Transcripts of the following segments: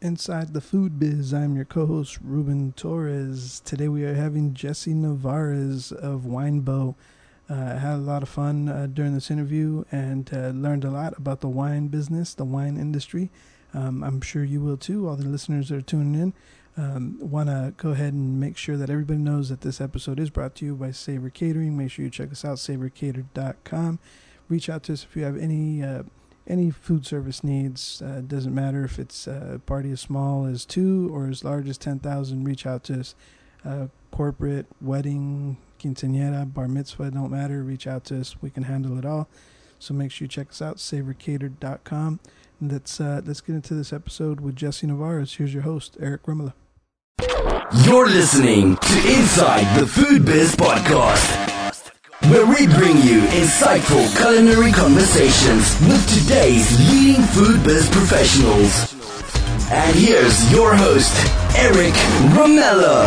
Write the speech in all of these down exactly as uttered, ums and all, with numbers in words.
Inside the Food Biz. I'm your co-host, Ruben Torres. Today we are having Jesse Navarez of Winebow. Uh, I had a lot of fun uh, during this interview and uh, learned a lot about the wine business, the wine industry. Um, I'm sure you will too, all the listeners that are tuning in. Um, Want to go ahead and make sure that everybody knows that this episode is brought to you by Savor Catering. Make sure you check us out, savor cater dot com. Reach out to us if you have any uh, any food service needs. Uh, doesn't matter if it's a party as small as two or as large as ten thousand. Reach out to us. Uh, corporate, wedding, quinceañera, bar mitzvah, don't matter. Reach out to us. We can handle it all. So make sure you check us out, savor cater dot com. Let's uh, let's get into this episode with Jesse Navarez. Here's your host, Eric Rimala. You're listening to Inside the Food Biz Podcast, where we bring you insightful culinary conversations with today's leading food biz professionals. And here's your host, Eric Rimala.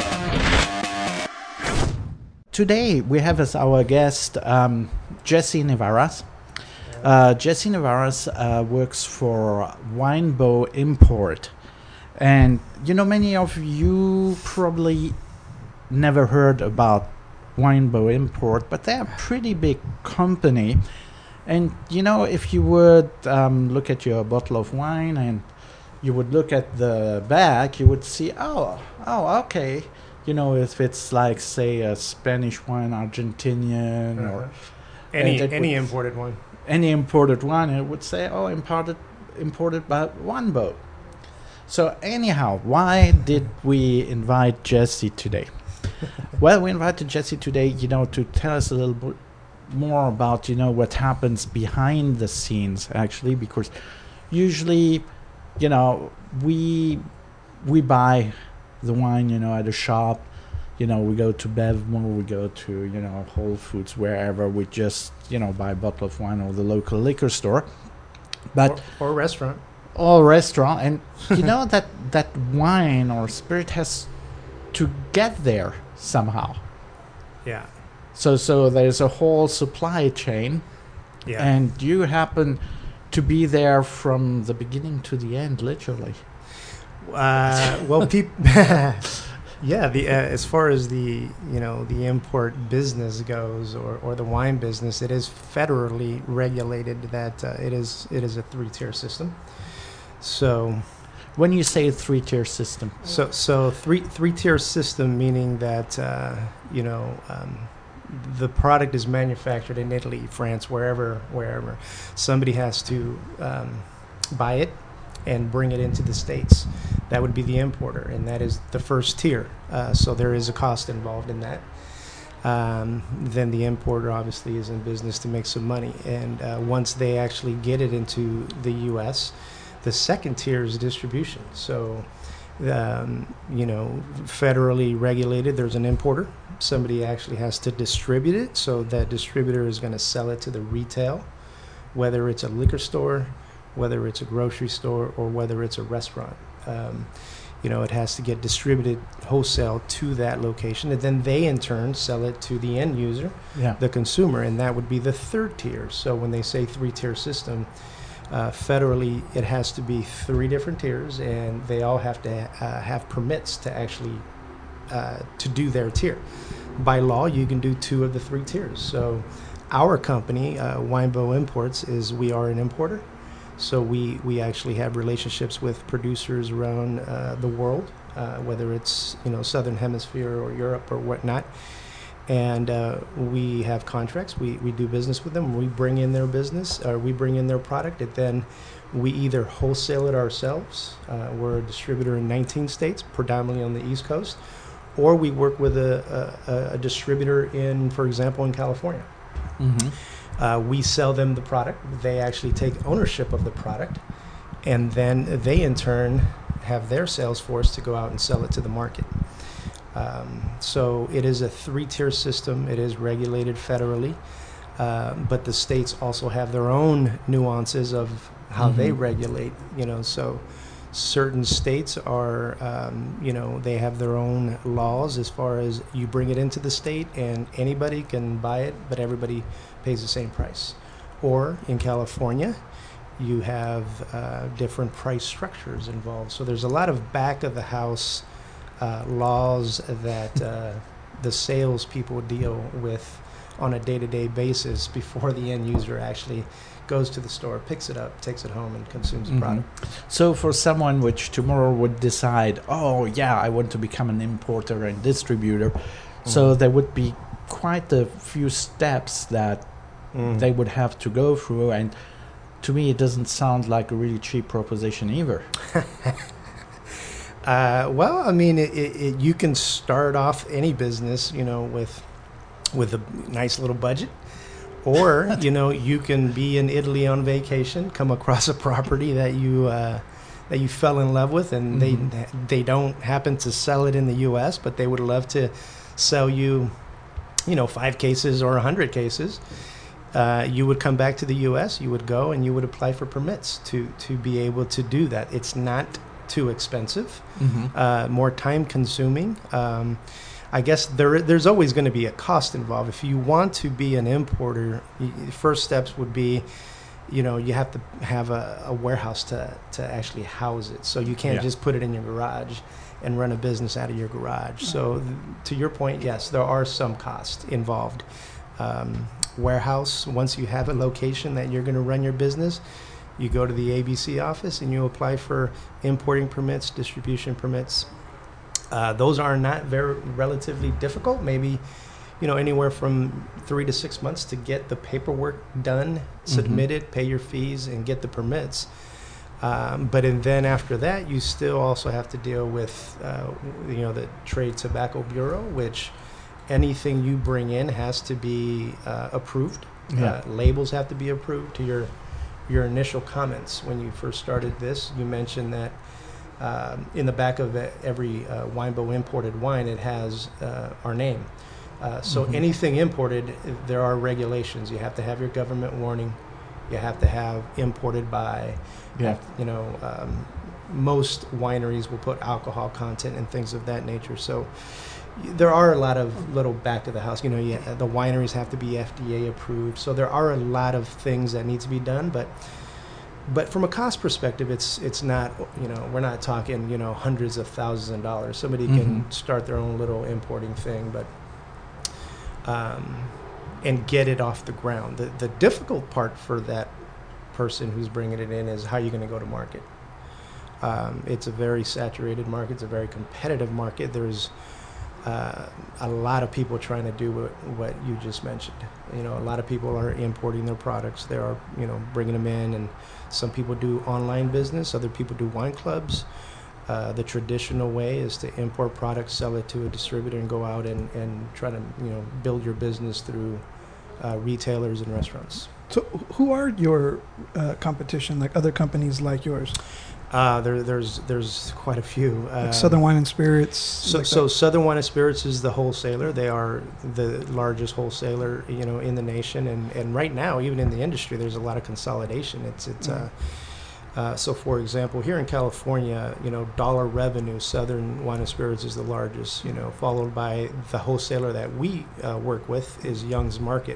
Today we have as our guest um, Jesse Navarez. Uh, Jesse Navarez uh, works for Winebow Import. And, you know, many of you probably never heard about Winebow Import, but they're a pretty big company. And, you know, if you would um, look at your bottle of wine and you would look at the back, you would see, oh, oh, okay. You know, if it's like, say, a Spanish wine, Argentinian, uh-huh. or... Any any would, imported one. Any imported wine, it would say, oh, imported, imported by Winebow. So anyhow, why did we invite Jesse today? Well, we invited Jesse today, you know, to tell us a little bit more about, you know, what happens behind the scenes, actually, because usually, you know, we we buy the wine, you know, at a shop. You know, we go to Bevmo, we go to, you know, Whole Foods, wherever. We just, you know, buy a bottle of wine or the local liquor store. But or, or restaurant. Or restaurant. And, you know, that, that wine or spirit has to get there somehow. Yeah. So so there's a whole supply chain. Yeah. And you happen to be there from the beginning to the end, literally. Uh, well, people... Yeah, the uh, as far as the you know the import business goes, or, or the wine business, it is federally regulated. That uh, it is it is a three tier system. So, when you say a three tier system, so so three three tier system meaning that uh, you know um, the product is manufactured in Italy, France, wherever wherever somebody has to um, buy it and bring it into the States. That would be the importer, and that is the first tier. Uh, so there is a cost involved in that. Um, then the importer obviously is in business to make some money. And uh, once they actually get it into the U S, the second tier is distribution. So, um, you know, federally regulated, there's an importer. Somebody actually has to distribute it. So that distributor is going to sell it to the retail, whether it's a liquor store, whether it's a grocery store, or whether it's a restaurant. Um, you know, it has to get distributed wholesale to that location, and then they in turn sell it to the end user, yeah. the consumer, and that would be the third tier. So when they say three-tier system, uh, federally it has to be three different tiers, and they all have to uh, have permits to actually uh, to do their tier. By law, you can do two of the three tiers. So our company, uh, Winebow Imports, is we are an importer. So we, we actually have relationships with producers around uh, the world, uh, whether it's you know Southern Hemisphere or Europe or whatnot, and uh, we have contracts. We, we do business with them. We bring in their business, or we bring in their product, and then we either wholesale it ourselves. Uh, we're a distributor in nineteen states, predominantly on the East Coast, or we work with a, a, a distributor in, for example, in California. Mm-hmm. Uh, we sell them the product. They actually take ownership of the product, and then they in turn have their sales force to go out and sell it to the market. Um, so it is a three-tier system. It is regulated federally, uh, but the states also have their own nuances of how mm-hmm. they regulate. You know, so certain states are, um, you know, they have their own laws as far as you bring it into the state and anybody can buy it, but everybody pays the same price. Or in California, You have uh, different price structures involved. So there's a lot of back of the house uh, laws that uh, the sales people deal with on a day-to-day basis before the end user actually goes to the store, picks it up, takes it home, and consumes the Mhm. product. So for someone which tomorrow would decide, oh yeah, I want to become an importer and distributor, so Mhm. there would be quite a few steps that Mm. they would have to go through, and to me it doesn't sound like a really cheap proposition either. Uh, well, I mean, it, it, it, you can start off any business, you know, with with a nice little budget, or you know, you can be in Italy on vacation, come across a property that you uh, that you fell in love with, and Mhm. they they don't happen to sell it in the U S, but they would love to sell you, you know, five cases or a hundred cases. Uh, you would come back to the U S, you would go and you would apply for permits to to be able to do that. It's not too expensive, Mm-hmm. uh, more time consuming. Um, I guess there there's always going to be a cost involved. If you want to be an importer, y- the first steps would be, you know, you have to have a, a warehouse to, to actually house it. So you can't Yeah. just put it in your garage and run a business out of your garage. So th- to your point, yes, there are some costs involved. Um, warehouse, once you have a location that you're going to run your business, you go to the A B C office and you apply for importing permits, distribution permits. Uh, those are not very relatively difficult. Maybe, you know, anywhere from three to six months to get the paperwork done, submitted, pay your fees, and get the permits. Um, but and then after that, you still also have to deal with, uh, you know, the Trade Tobacco Bureau, which anything you bring in has to be uh, approved. Yeah. Uh, labels have to be approved. To your your initial comments when you first started this, you mentioned that um, in the back of e- every uh, Winebow imported wine, it has uh, our name. Uh, so Mhm. anything imported, there are regulations. You have to have your government warning. You have to have imported by. Yeah. You know, um, most wineries will put alcohol content and things of that nature. So y- there are a lot of little back of the house. You know, yeah, the wineries have to be F D A approved. So there are a lot of things that need to be done. But but from a cost perspective, it's it's not. You know, we're not talking, you know, hundreds of thousands of dollars. Somebody can Mhm. start their own little importing thing, but um, and get it off the ground. The the difficult part for that person who's bringing it in is how you're going to go to market. Um, it's a very saturated market. It's a very competitive market. There's uh, a lot of people trying to do what, what you just mentioned. You know, a lot of people are importing their products. They are, you know, bringing them in, and some people do online business. Other people do wine clubs. Uh, the traditional way is to import products, sell it to a distributor, and go out and, and try to, you know, build your business through uh, retailers and restaurants. So, who are your uh, competition? Like other companies like yours, Uh, there, there's there's quite a few. like Um, Southern Wine and Spirits. So, like so that? Southern Wine and Spirits is the wholesaler. They are the largest wholesaler, you know, in the nation, and, and right now, even in the industry, there's a lot of consolidation. It's it's. Uh, uh, so, for example, here in California, you know, dollar revenue, Southern Wine and Spirits is the largest. You know, followed by the wholesaler that we uh, work with is Young's Market,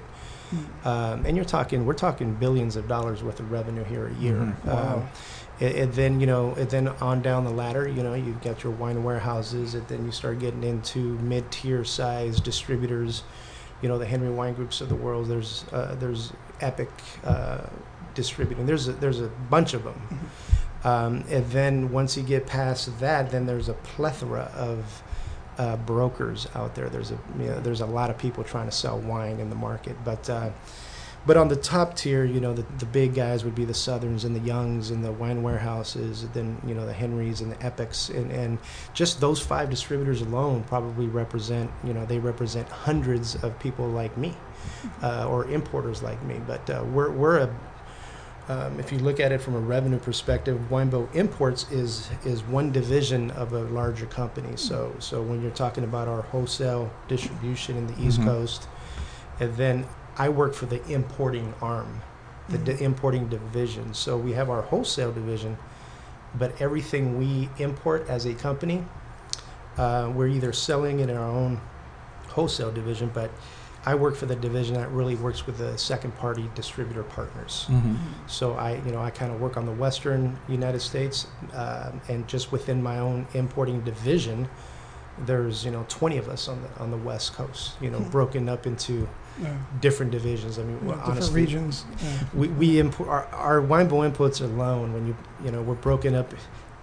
um, and you're talking, we're talking billions of dollars worth of revenue here a year. Mhm. Wow. Um, and, and then, you know, and then on down the ladder, you know, you've got your wine warehouses, and then you start getting into mid-tier size distributors, you know, the Henry Wine Groups of the world. There's uh, there's Epic uh, distributing. There's a, there's a bunch of them. Um, and then once you get past that, then there's a plethora of uh, brokers out there. There's a you know, there's a lot of people trying to sell wine in the market, but uh, but on the top tier, you know, the, the big guys would be the Southerns and the Youngs and the wine warehouses, and then, you know, the Henrys and the Epics, and, and just those five distributors alone probably represent, you know, they represent hundreds of people like me, uh, or importers like me. But uh, we're we're a Um, if you look at it from a revenue perspective, Winebow Imports is is one division of a larger company. So so when you're talking about our wholesale distribution in the East Mhm. Coast, and then I work for the importing arm, the Mhm. di- importing division. So we have our wholesale division, but everything we import as a company, uh, we're either selling it in our own wholesale division, but I work for the division that really works with the second-party distributor partners. Mm-hmm. So I, you know, I kind of work on the Western United States, uh, and just within my own importing division, there's, you know, twenty of us on the on the West Coast, you know, Hmm. broken up into Yeah. different divisions. I mean, Yeah, well, different honestly, regions. Yeah. we we import our, our Winebow inputs alone. When you you know, we're broken up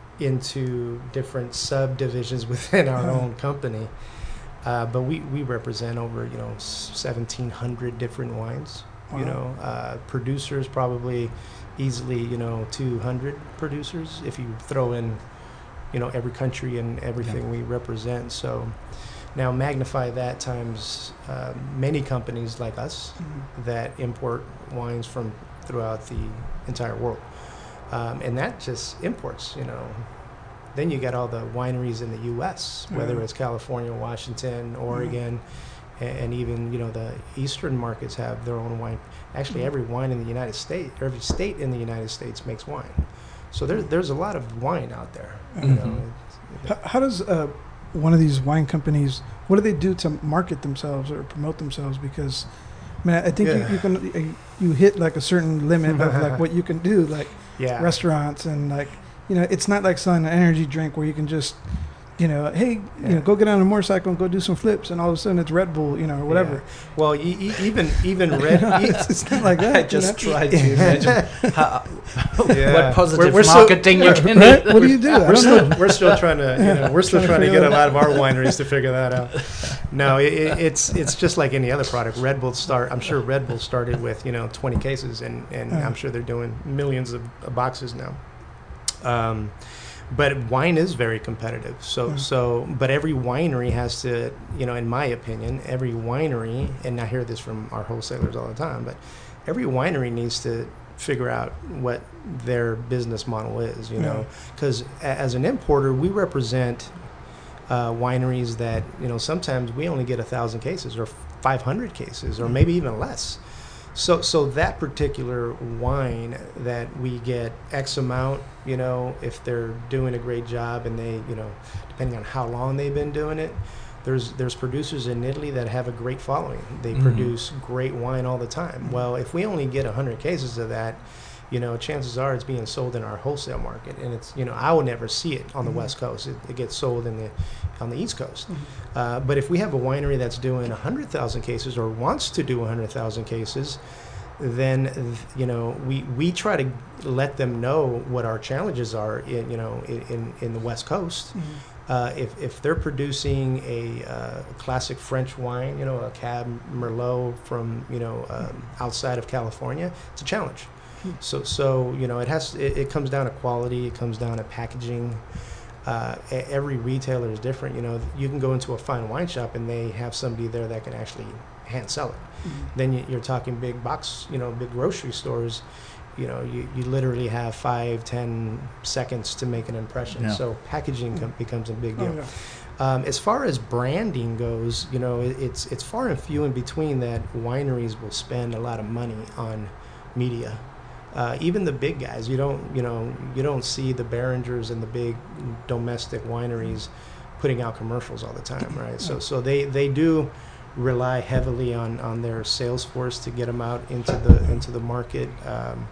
into different subdivisions within our Uh-huh. own company. Uh, but we, we represent over, you know, seventeen hundred different wines. Wow. You know, uh, producers probably easily, you know, two hundred producers if you throw in, you know, every country and everything we represent. So now magnify that times uh, many companies like us Mhm. that import wines from throughout the entire world. Um, and that just imports, you know. Then you got all the wineries in the U S, whether Yeah. it's California, Washington, Oregon, a- and even, you know, the eastern markets have their own wine. Actually, Mhm. every wine in the United States, every state in the United States makes wine. So there, there's a lot of wine out there. You know, Mhm. It's- How, how does uh, one of these wine companies, what do they do to market themselves or promote themselves? Because, I mean, I think Yeah. you, you can uh, you hit like a certain limit of like what you can do, like yeah. restaurants and like, you know, it's not like selling an energy drink where you can just, you know, hey, you Yeah. know, go get on a motorcycle and go do some flips, and all of a sudden it's Red Bull, you know, or whatever. Yeah. Well, e- e- even even red. e- it's, it's not like that. I you just know? tried to imagine how, Yeah. what positive We're- we're so- marketing you can Right? do. What do you do? I We're don't still, know. we're still trying to, you know, we're still Trying to trying to figure get a that lot of our wineries to figure that out. No, it, it, it's it's just like any other product. Red Bull start. I'm sure Red Bull started with, you know, twenty cases, and and Uh. I'm sure they're doing millions of, of boxes now. Um, but wine is very competitive. So Yeah. so, but every winery has to, you know, in my opinion, every winery, and I hear this from our wholesalers all the time, but every winery needs to figure out what their business model is, you know, because as an importer, we represent uh, wineries that, you know, sometimes we only get a thousand cases or five hundred cases or maybe even less. So, so that particular wine that we get X amount, you know, if they're doing a great job and they, you know, depending on how long they've been doing it, there's there's producers in Italy that have a great following. They Mhm. produce great wine all the time. Well, if we only get one hundred cases of that, you know, chances are it's being sold in our wholesale market, and it's, you know, I will never see it on the Mhm. West Coast. It, it gets sold in the on the East Coast. Mhm. Uh, but if we have a winery that's doing one hundred thousand cases or wants to do one hundred thousand cases, then, you know, we, we try to let them know what our challenges are in, you know, in, in, in the West Coast. Mhm. Uh, if, if they're producing a uh, classic French wine, you know, a Cab Merlot from, you know, um, outside of California, it's a challenge. Hmm. So, so you know, it has it, it comes down to quality. It comes down to packaging. Uh, e- every retailer is different. You know, you can go into a fine wine shop and they have somebody there that can actually hand sell it. Mhm. Then you, you're talking big box, you know, big grocery stores. You know, you, you literally have five, ten seconds to make an impression. Yeah. So packaging com- becomes a big Oh, deal. yeah. Um, as far as branding goes, you know, it, it's it's far and few in between that wineries will spend a lot of money on media. Uh, even the big guys, you don't, you know, you don't see the Behringers and the big domestic wineries putting out commercials all the time, right? So, so they, they do rely heavily on, on their sales force to get them out into the into the market. Um,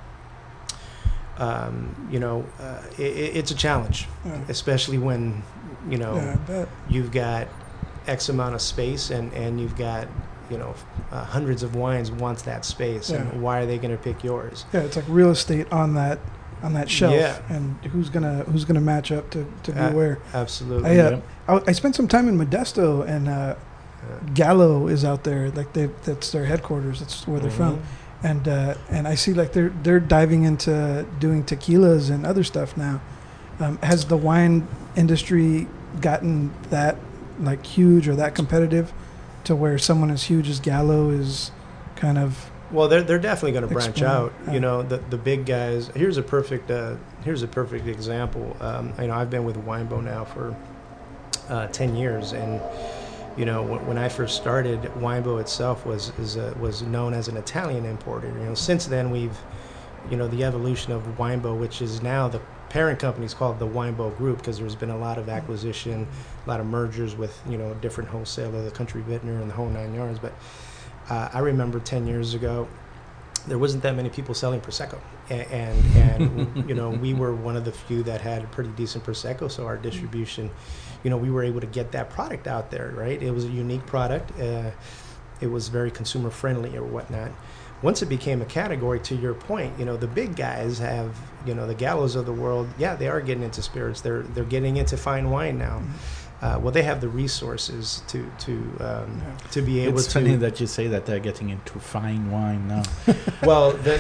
um, you know, uh, it, it's a challenge, Yeah. especially when, you know, Yeah, I bet. you've got X amount of space and, and you've got, you know, uh, hundreds of wines wants that space. Yeah. And why are they going to pick yours? Yeah, it's like real estate on that on that shelf, Yeah. and who's gonna who's gonna match up to, to be Uh, where. Absolutely. I, uh, I, I spent some time in Modesto, and uh, Gallo is out there. Like they, that's their headquarters. That's where they're from. Mhm. And uh, and I see like they're they're diving into doing tequilas and other stuff now. Um, has the wine industry gotten that like huge or that competitive to where someone as huge as Gallo is kind of Well, they're they're definitely going to branch Explain. out. Yeah. You know, the the big guys. Here's a perfect uh, here's a perfect example. Um, you know, I've been with Winebow now for uh, ten years, and you know, when, when I first started, Winebow itself was is a, was known as an Italian importer. You know, since then we've, you know, the evolution of Winebow, which is now the parent company is called the Winebow Group, because there's been a lot of acquisition, a lot of mergers with, you know, different wholesaler, the Country Vintner, and the whole nine yards. But uh, I remember ten years ago, there wasn't that many people selling Prosecco. And, and, and you know, we were one of the few that had a pretty decent Prosecco, so our distribution, you know, we were able to get that product out there, right? It was a unique product. Uh, it was very consumer friendly or whatnot. Once it became a category, to your point, you know, the big guys have, you know, the Gallos of the world, yeah, they are getting into spirits. They're they're getting into fine wine now. Mm-hmm. Uh, well, they have the resources to to um, yeah. to be able it's to. It's funny that you say that they're getting into fine wine now. Well, the,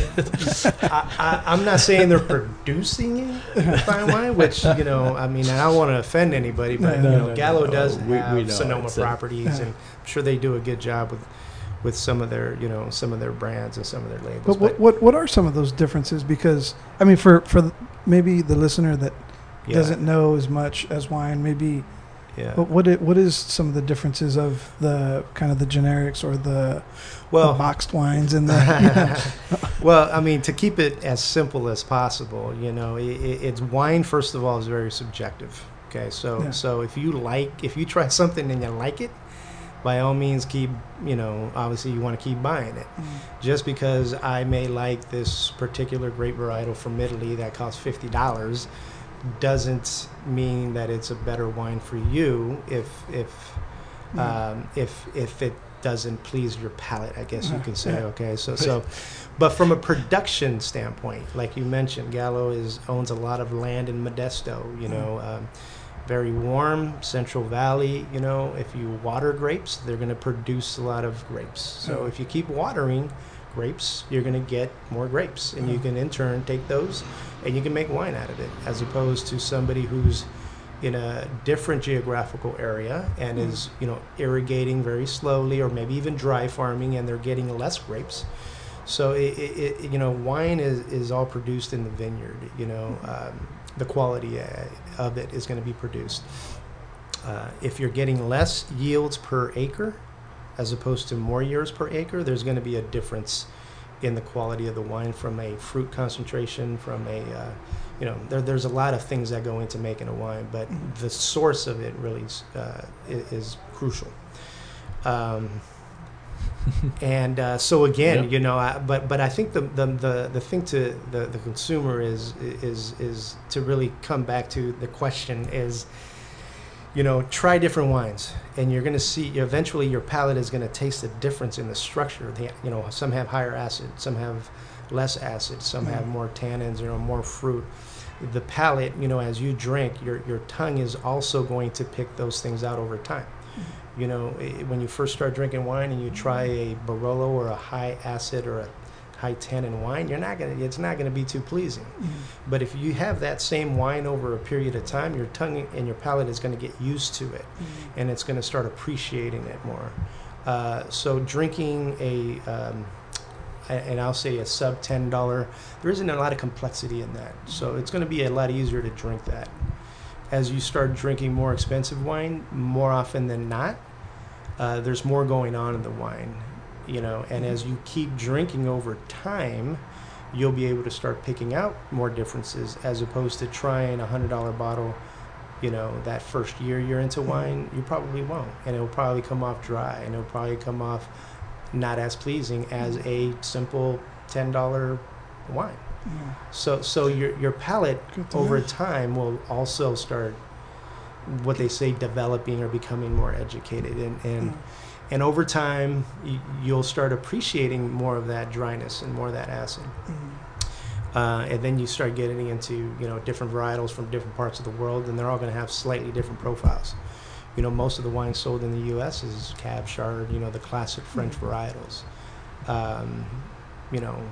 I, I, I'm not saying they're producing fine wine, which, you know, I mean, I don't want to offend anybody, but, no, you know, no, Gallo no, does no. have we, we Sonoma properties, a, and I'm sure they do a good job with with some of their, you know, some of their brands and some of their labels. But what, what, what are some of those differences? Because, I mean, for, for maybe the listener that yeah. doesn't know as much as wine, maybe, yeah. But what it, what is some of the differences of the kind of the generics or the, well, the boxed wines and the, you know. Well, I mean, to keep it as simple as possible, you know, it, it's wine, first of all, is very subjective. Okay. So, yeah. so if you like, if you try something and you like it, by all means, keep, you know, obviously you want to keep buying it. Mm-hmm. Just because I may like this particular grape varietal from Italy that costs fifty dollars doesn't mean that it's a better wine for you if if mm-hmm. um, if if it doesn't please your palate, I guess you could say. Yeah. Okay, so so, but from a production standpoint, like you mentioned, Gallo is owns a lot of land in Modesto, you mm-hmm. know. Um, very warm, Central Valley, you know, if you water grapes, they're going to produce a lot of grapes. So mm-hmm. if you keep watering grapes, you're going to get more grapes. And mm-hmm. you can, in turn, take those and you can make wine out of it, as opposed to somebody who's in a different geographical area and mm-hmm. is, you know, irrigating very slowly or maybe even dry farming, and they're getting less grapes. So, it, it, it, you know, wine is, is all produced in the vineyard, you know. Um, the quality uh, of it is going to be produced. Uh, if you're getting less yields per acre as opposed to more years per acre, there's going to be a difference in the quality of the wine, from a fruit concentration, from a, uh, you know, there, there's a lot of things that go into making a wine, but the source of it really uh, is, is crucial. Um, and uh, so again, yep. you know, I, but but I think the the the, the thing to the, the consumer is is is to really come back to the question is, you know, try different wines, and you're going to see eventually your palate is going to taste the difference in the structure. They, you know, some have higher acid, some have less acid, some mm-hmm. have more tannins, you know, more fruit. The palate, you know, as you drink, your your tongue is also going to pick those things out over time. You know, when you first start drinking wine and you try a Barolo or a high acid or a high tannin wine, you're not gonna. It's not gonna be too pleasing. Mm-hmm. But if you have that same wine over a period of time, your tongue and your palate is going to get used to it, mm-hmm. and it's going to start appreciating it more. Uh, so drinking a, um, a, and I'll say a sub ten dollar, there isn't a lot of complexity in that. So it's going to be a lot easier to drink that. As you start drinking more expensive wine, more often than not, uh, there's more going on in the wine, you know. And as you keep drinking over time, you'll be able to start picking out more differences, as opposed to trying a hundred dollar bottle, you know, that first year you're into wine, you probably won't, and it'll probably come off dry, and it'll probably come off not as pleasing as a simple ten dollar wine. Yeah. So, so your your palate over know. time will also start, what they say, developing or becoming more educated, and and, mm. and over time y- you'll start appreciating more of that dryness and more of that acid, mm. uh, and then you start getting into, you know, different varietals from different parts of the world, and they're all going to have slightly different profiles. You know, most of the wine sold in the U S is Cab, Chard, you know, the classic French mm. varietals. Um, you know.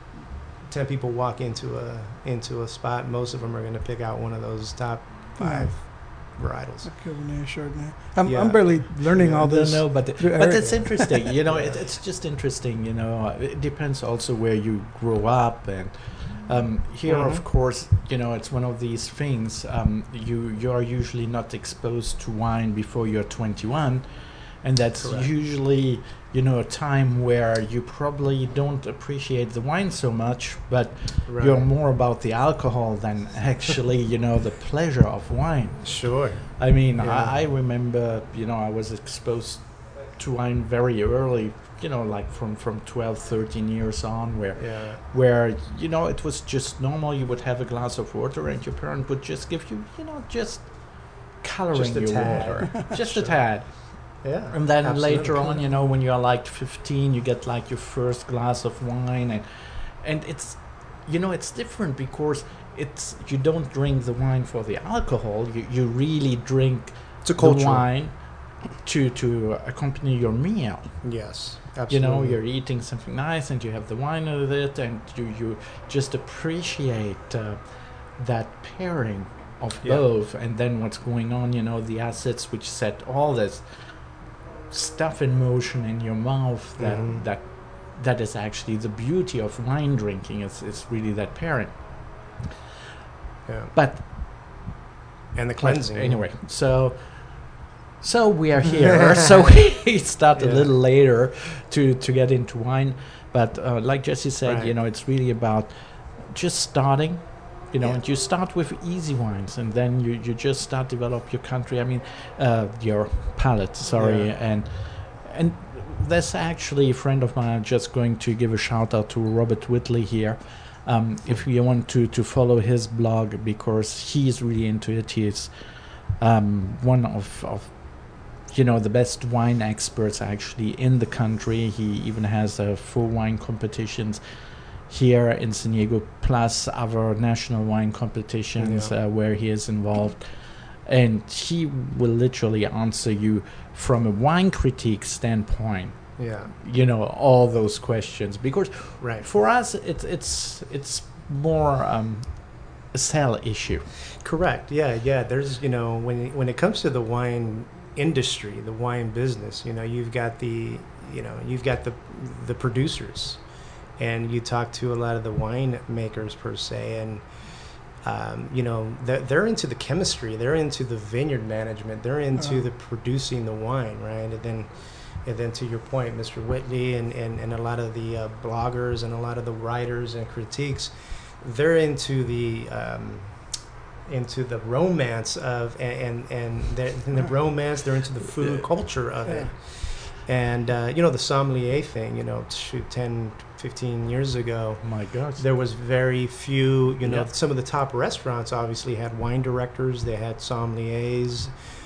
ten people walk into a into a spot, most of them are going to pick out one of those top five yeah. varietals. A Cabernet, Chardonnay. I'm, yeah. I'm barely learning yeah, all this. No, but but it's interesting. You know, it, it's just interesting. You know, it depends also where you grow up, and um, here, mm-hmm. of course, you know, it's one of these things. Um, you you are usually not exposed to wine before you're twenty-one. And that's Correct. usually, you know, a time where you probably don't appreciate the wine so much, but right. you're more about the alcohol than actually, you know, the pleasure of wine. Sure. I mean, yeah. I, I remember, you know, I was exposed to wine very early, you know, like from, from twelve, thirteen years on, where Yeah. where you know it was just normal. You would have a glass of water, and your parent would just give you, you know, just coloring Just a your tad. water, just Sure. a tad. Yeah. And then absolutely. later on, you know, when you are like fifteen, you get like your first glass of wine, and and it's, you know, it's different because it's you don't drink the wine for the alcohol. You you really drink It's a the culture. wine to to accompany your meal. Yes. Absolutely. You know, you're eating something nice, and you have the wine with it, and you you just appreciate uh, that pairing of Yeah. both, and then what's going on. You know, the acids which set all this stuff in motion in your mouth. That Mhm. that that is actually the beauty of wine drinking. Is is really that pairing. Yeah. But And the But cleansing. anyway, so so we are here. So we start a Yeah. little later to to get into wine, but uh, like Jesse said, Right. you know, it's really about just starting. You know, Yeah. and you start with easy wines, and then you, you just start develop your country. I mean, uh, your palate. Sorry, Yeah. and and there's actually a friend of mine. I'm just going to give a shout out to Robert Whitley here. Um, if you want to, to follow his blog, because he's really into it. He's um, one of, of you know the best wine experts actually in the country. He even has uh, four wine competitions here in San Diego, plus other national wine competitions Yeah. uh, where he is involved. And he will literally answer you from a wine critique standpoint, Yeah. you know, all those questions, because Right. for us it's it's it's more um, a sell issue. Correct. Yeah, yeah. There's, you know, when it, when it comes to the wine industry, the wine business, you know, you've got the, you know, you've got the the producers, and you talk to a lot of the wine makers per se, and um, you know, they're, they're into the chemistry, they're into the vineyard management, they're into Uh. the producing the wine, right? And then, and then to your point, Mister Whitley and, and, and a lot of the uh, bloggers and a lot of the writers and critiques, they're into the um, into the romance of and and, and they're in the romance. They're into the food culture of it, and uh, you know, the sommelier thing. You know, shoot, ten, fifteen years ago, My God. there was very few. You know, Yeah. some of the top restaurants obviously had wine directors. They had sommeliers.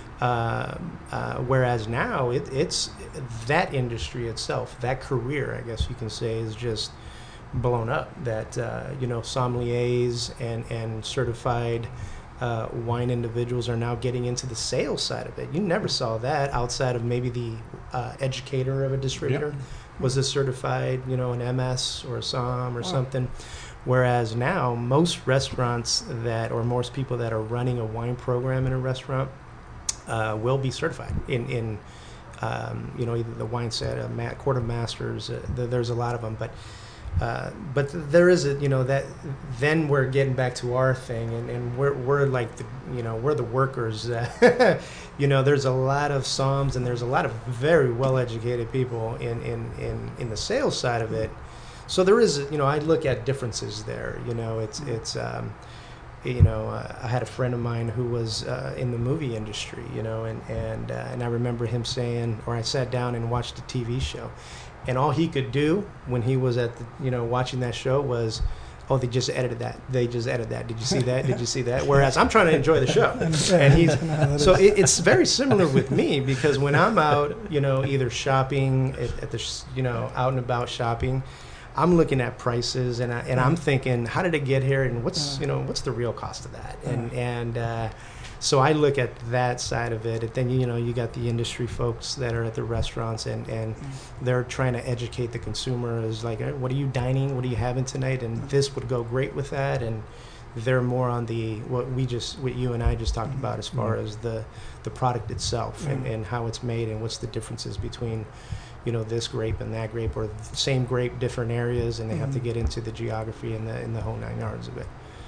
Uh, uh, whereas now it, it's that industry itself, that career, I guess you can say, is just blown up. That uh, you know, sommeliers and and certified uh, wine individuals are now getting into the sales side of it. You never saw that outside of maybe the uh, educator of a distributor was a certified, you know, an M S or a somm or Wow. something. Whereas now most restaurants that, or most people that are running a wine program in a restaurant, uh, will be certified in in um, you know, either the wine set, uh, ma- court of masters. Uh, th- there's a lot of them, but uh, but th- there is a, you know, that then we're getting back to our thing, and, and we're we're like the, you know, we're the workers. Uh, you know, there's a lot of somms and there's a lot of very well educated people in, in in in the sales side of it. So there is, you know, I look at differences there. You know, it's it's. Um, you know, uh, I had a friend of mine who was uh, in the movie industry, you know, and and uh, and I remember him saying, or I sat down and watched a T V show, and all he could do when he was at the, you know, watching that show was, oh, they just edited that. They just edited that. Did you see that? Did you see that? Whereas I'm trying to enjoy the show, and he's so it, it's very similar with me, because when I'm out, you know, either shopping at, at the, sh- you know, out and about shopping, I'm looking at prices, and I, and I'm thinking, how did it get here, and what's, you know, what's the real cost of that? And and uh, so I look at that side of it, and then, you know, you got the industry folks that are at the restaurants, and, and they're trying to educate the consumer. Is like, "Hey, what are you dining? What are you having tonight? And this would go great with that." And they're more on the, what we just, what you and I just talked about, as far as the the product itself, and, and how it's made, and what's the differences between, you know, this grape and that grape, or the same grape, different areas, and they have to get into the geography and the in the whole nine yards of it.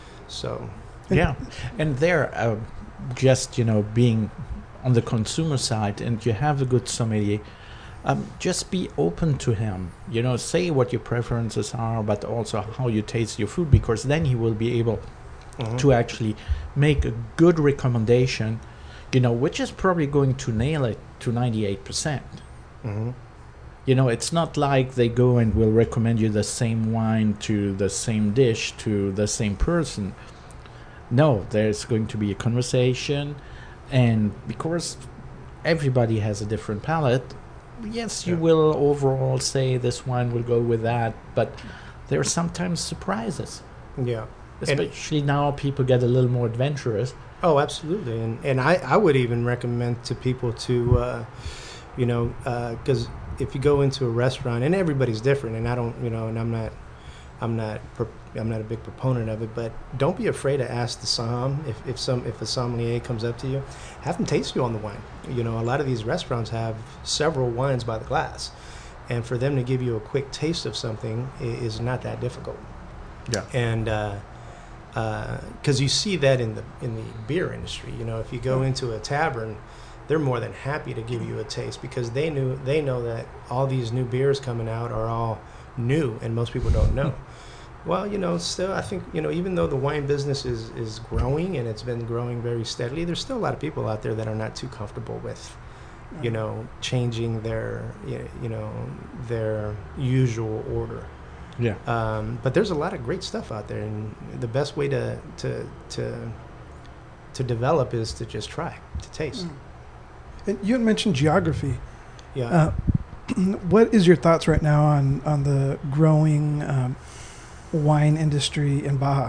So Yeah, and there, uh, just, you know, being on the consumer side, and you have a good sommelier, um, just be open to him. You know, say what your preferences are, but also how you taste your food, because then he will be able mhm. to actually make a good recommendation, you know, which is probably going to nail it to ninety-eight percent. Mm-hmm. You know, it's not like they go and will recommend you the same wine to the same dish to the same person. No, there's going to be a conversation, and because everybody has a different palate, yes, you Yeah. will overall say this wine will go with that, but there are sometimes surprises. Yeah. Especially now people get a little more adventurous. Oh, absolutely. And and I, I would even recommend to people to, uh, you know, because if you go into a restaurant, and everybody's different, and I don't, you know, and I'm not, I'm not, pro- I'm not a big proponent of it, but don't be afraid to ask the som if, if some if a sommelier comes up to you, have them taste you on the wine. You know, a lot of these restaurants have several wines by the glass, and for them to give you a quick taste of something i- is not that difficult. Yeah. And uh, because you see that in the in the beer industry, you know, if you go into a tavern, they're more than happy to give you a taste because they knew they know that all these new beers coming out are all new, and most people don't know. Well, you know, still, I think, you know, even though the wine business is is growing and it's been growing very steadily, there's still a lot of people out there that are not too comfortable with, you know, changing their y- you know their usual order. Yeah. Um, but there's a lot of great stuff out there, and the best way to to to to develop is to just try, to taste. And you had mentioned geography. Yeah. Uh, what is your thoughts right now on, on the growing um, wine industry in Baja?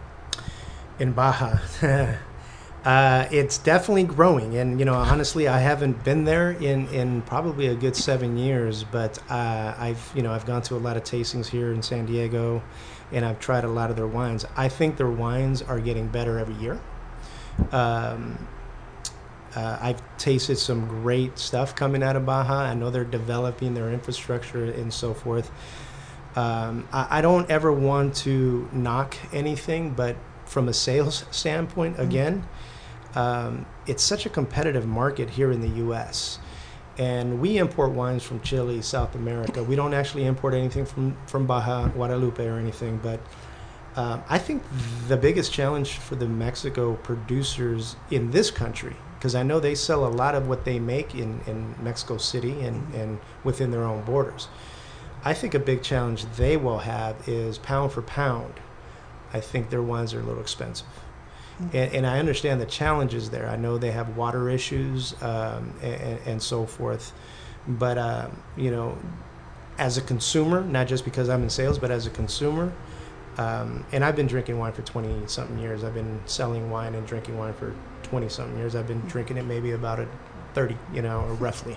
In Baja, uh, it's definitely growing, and you know, honestly, I haven't been there in, in probably a good seven years. But uh, I've you know I've gone to a lot of tastings here in San Diego, and I've tried a lot of their wines. I think their wines are getting better every year. Um, Uh, I've tasted some great stuff coming out of Baja. I know they're developing their infrastructure and so forth. Um, I, I don't ever want to knock anything, but from a sales standpoint, again, um, it's such a competitive market here in the U S And we import wines from Chile, South America. We don't actually import anything from, from Baja, Guadalupe or anything, but um, I think the biggest challenge for the Mexico producers in this country, because I know they sell a lot of what they make in, in Mexico City and, and within their own borders. I think a big challenge they will have is pound for pound. I think their wines are a little expensive. Mm-hmm. And, and I understand the challenges there. I know they have water issues um, and, and so forth. But, uh, you know, as a consumer, not just because I'm in sales, but as a consumer, um, and I've been drinking wine for twenty-something years. I've been selling wine and drinking wine for twenty-something years. I've been drinking it maybe about a thirty, you know, or roughly.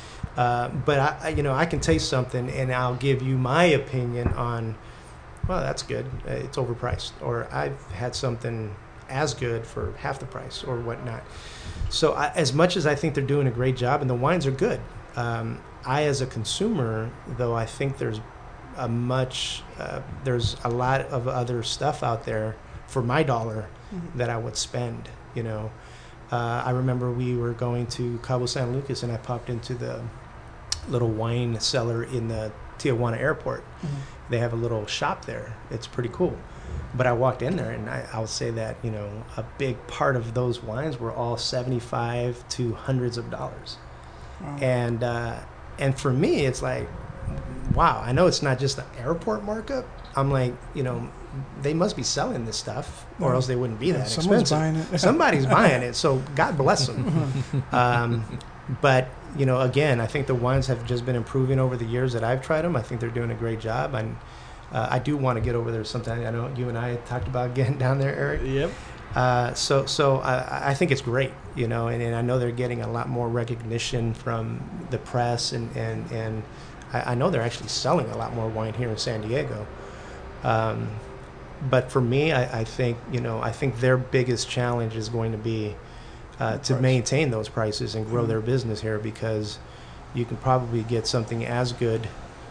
Uh, but, I, I, you know, I can taste something and I'll give you my opinion on, well, that's good. It's overpriced. Or I've had something as good for half the price or whatnot. So I, as much as I think they're doing a great job and the wines are good, um, I, as a consumer, though, I think there's a much, uh, there's a lot of other stuff out there for my dollar mm-hmm. that I would spend, you know. Uh, I remember we were going to Cabo San Lucas and I popped into the little wine cellar in the Tijuana airport. Mm-hmm. They have a little shop there. It's pretty cool. But I walked in there and I, I'll say that, you know, a big part of those wines were all seventy-five to hundreds of dollars. Wow. And, uh, and for me, it's like, wow, I know it's not just an airport markup. I'm like, you know, they must be selling this stuff or else they wouldn't be yeah, that someone's expensive. Buying it. Somebody's buying it, so God bless them. Um, but, you know, again, I think the wines have just been improving over the years that I've tried them. I think they're doing a great job. And uh, I do want to get over there sometime. I know you and I talked about getting down there, Eric. Yep. Uh, so so I, I think it's great, you know, and, and I know they're getting a lot more recognition from the press, and, and, and I, I know they're actually selling a lot more wine here in San Diego. Um, but for me, I, I think, you know, I think their biggest challenge is going to be uh, to maintain those prices and grow mm-hmm. their business here, because you can probably get something as good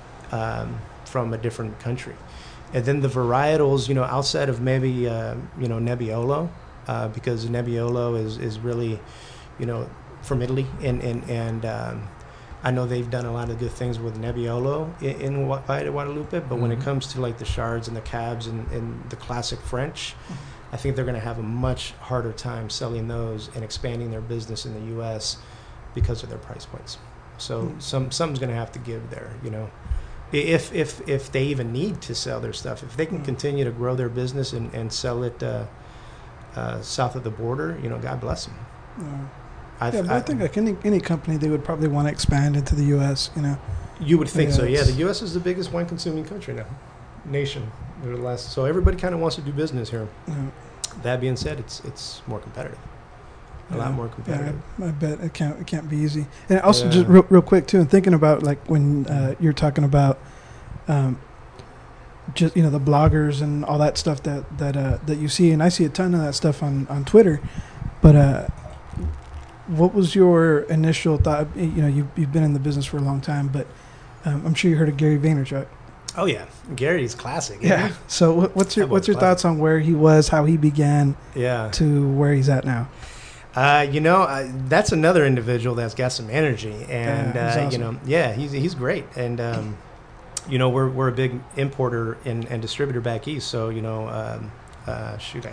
um, from a different country. And then the varietals, you know, outside of maybe, uh, you know, Nebbiolo, uh, because Nebbiolo is, is really, you know, from Italy. And, and, and um, I know they've done a lot of good things with Nebbiolo in, in Guadalupe, but mm-hmm. when it comes to like the Chards and the Cabs and, and the classic French, mm-hmm. I think they're going to have a much harder time selling those and expanding their business in the U S because of their price points. So Mm. some something's going to have to give there, you know. I- If if if they even need to sell their stuff, if they can Mm. continue to grow their business and, and sell it uh, uh, south of the border, you know, God bless them. Uh, I, yeah, but I, think like any any company, they would probably want to expand into the U S. You know. you would think Yeah, so. Yeah, it's- the U S is the biggest wine consuming country now, nation. They're the last, so everybody kind of wants to do business here. Uh, That being said, it's it's more competitive, a lot Yeah. more competitive. Yeah, I, I bet it can't it can't be easy. And also, Yeah. just real, real quick too, and thinking about like when uh, you're talking about, um, just you know the bloggers and all that stuff that that uh, that you see, and I see a ton of that stuff on on Twitter. But uh, what was your initial thought? You know, you you've been in the business for a long time, but um, I'm sure you heard of Gary Vaynerchuk. Oh yeah, Gary's classic. Yeah. So what, what's your That what's was your classic. thoughts on where he was, how he began Yeah. to where he's at now? Uh, you know, uh, that's another individual that's got some energy, and Yeah, he's uh, you awesome. know, yeah, he's he's great, and um, you know, we're we're a big importer and, and distributor back east, so you know, um, uh, shoot, I,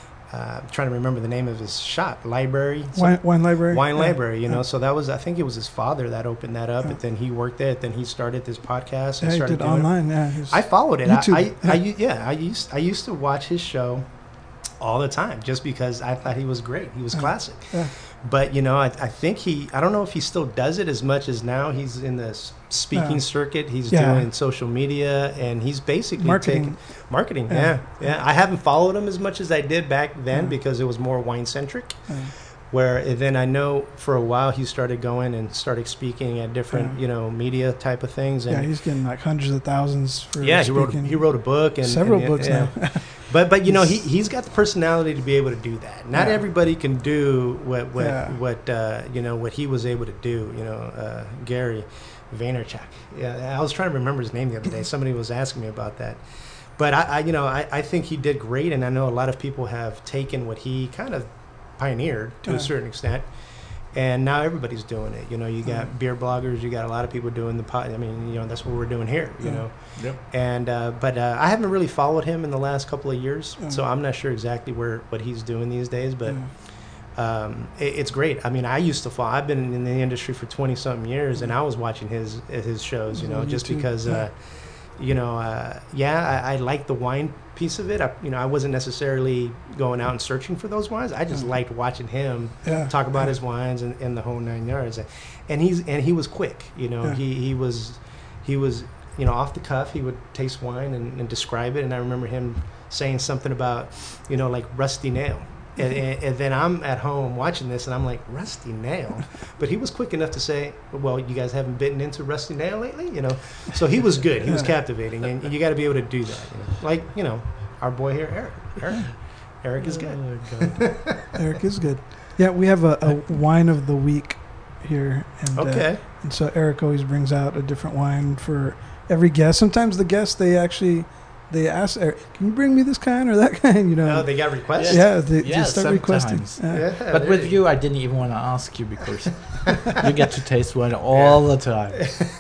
uh, I'm trying to remember the name of his shop, library, some- Wine, wine library. Wine Yeah. Library, you know. Yeah. So that was, I think it was his father that opened that up, Yeah. and then he worked it. Then he started this podcast and Yeah, he started did doing it. online. Yeah, he's- I followed it. YouTube, I, I, yeah. I, u- yeah, I used, I used to watch his show all the time just because I thought he was great. He was Yeah. classic. Yeah. But you know, I, I think he, I don't know if he still does it as much as now. He's in the s- speaking Yeah. circuit. He's Yeah. doing social media, and he's basically Marketing. taking marketing. Yeah. Yeah. yeah, I haven't followed him as much as I did back then Yeah. because it was more wine centric. Yeah. Where and then I know for a while he started going and started speaking at different, Yeah. you know, media type of things. Yeah, And he's getting like hundreds of thousands for yeah, he wrote a, speaking. he wrote a book and several and, books yeah. now. But but you know he he's got the personality to be able to do that. Not Yeah. everybody can do what what Yeah. what uh, you know what he was able to do. You know, uh, Gary Vaynerchuk. Yeah, I was trying to remember his name the other day. Somebody was asking me about that. But I, I you know I, I think he did great, and I know a lot of people have taken what he kind of pioneered to Yeah. a certain extent. And now everybody's doing it. You know, you got Mhm. beer bloggers, you got a lot of people doing the pod. I mean, you know, that's what we're doing here. You Yeah. know, Yep. and uh, but uh, I haven't really followed him in the last couple of years, Mm. so I'm not sure exactly where what he's doing these days. But Yeah. um, it, it's great. I mean, I used to follow. I've been in the industry for twenty something years, and I was watching his his shows. You know, On just YouTube, because. yeah. Uh, you know, uh, yeah, I, I like the wine piece of it. I, you know, I wasn't necessarily going out and searching for those wines. I just Mm. liked watching him Yeah. talk about Yeah. his wines and, and the whole nine yards. And he's and he was quick. You know, Yeah. he he was he was you know off the cuff. He would taste wine and, and describe it. And I remember him saying something about you know like rusty nail. And, and, and then I'm at home watching this, and I'm like, rusty nail. But he was quick enough to say, well, you guys haven't bitten into rusty nail lately? You know, so he was good. He was Yeah. captivating, and you got to be able to do that. You know? Like, you know, our boy here, Eric. Eric, Eric is good. Oh, God. Eric is good. Yeah, we have a, a wine of the week here, and uh, Okay. and so Eric always brings out a different wine for every guest. Sometimes the guests they actually they ask Eric, "Can you bring me this kind or that kind?" You know. Oh, they got requests? yeah, they Yeah, just start requesting. sometimes. Yeah. Yeah, But there with you, I didn't even want to ask you because you get to taste wine all the time.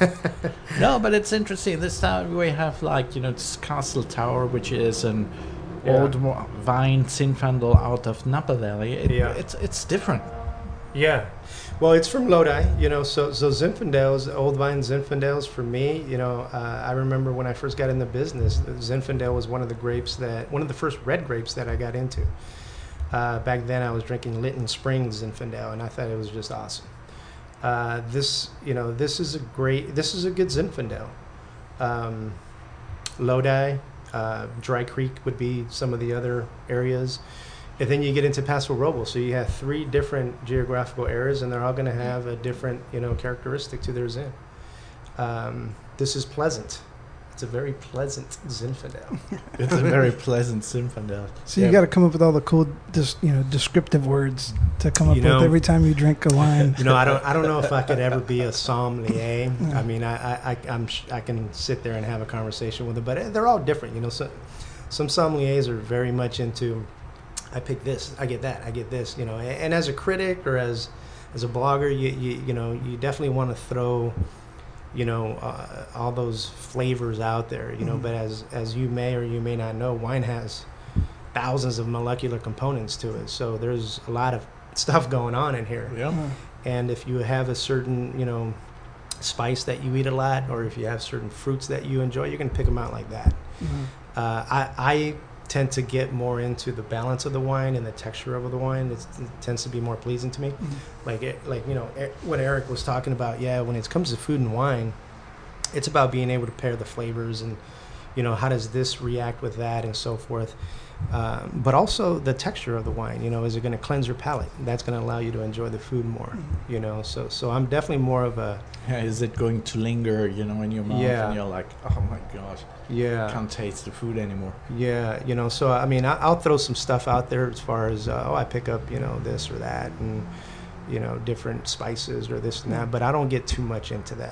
No, but it's interesting. This time we have like you know this Castle Tower, which is an Yeah. old wa- vine Zinfandel out of Napa Valley. It, Yeah. it's it's different. Yeah. Well, it's from Lodi, you know, so so Zinfandels, Old Vine Zinfandels, for me, you know, uh, I remember when I first got in the business, Zinfandel was one of the grapes that, one of the first red grapes that I got into. Uh, back then I was drinking Lytton Springs Zinfandel, and I thought it was just awesome. Uh, this, you know, this is a great, this is a good Zinfandel. Um, Lodi, uh, Dry Creek would be some of the other areas. And then you get into Paso Robles, so you have three different geographical areas, and they're all going to have a different, you know, characteristic to their Zin. Um, this is pleasant. It's a very pleasant Zinfandel. It's a very pleasant Zinfandel. So you Yeah. got to come up with all the cool, dis, you know, descriptive words to come up You know- with every time you drink a wine. You know, I don't, I don't know if I could ever be a sommelier. Yeah. I mean, I, I, I, I'm, sh- I can sit there and have a conversation with them, but they're all different. You know, so, some sommeliers are very much into, I pick this, I get that, I get this. You know, and, and as a critic or as, as a blogger, you, you, you know, you definitely want to throw, you know, uh, all those flavors out there. You know, Mhm. but as, as you may or you may not know, wine has thousands of molecular components to it. So there's a lot of stuff going on in here. Yeah. Uh, And if you have a certain, you know, spice that you eat a lot, or if you have certain fruits that you enjoy, you're going to pick them out like that. Mhm. Uh, I, I tend to get more into the balance of the wine and the texture of the wine. It's, it tends to be more pleasing to me. Mhm. Like, it, like you know, e- what Eric was talking about. Yeah, when it comes to food and wine, it's about being able to pair the flavors and, you know, how does this react with that and so forth. Um, but also the texture of the wine. You know, is it going to cleanse your palate? That's going to allow you to enjoy the food more. Mhm. You know, so so I'm definitely more of a Yeah, is it going to linger, you know, in your mouth, Yeah. and you're like, oh my gosh, yeah. can't taste the food anymore. Yeah, you know, so I mean, I, I'll throw some stuff out there as far as uh, oh, I pick up, you know, this or that, and you know, different spices or this and that, but I don't get too much into that.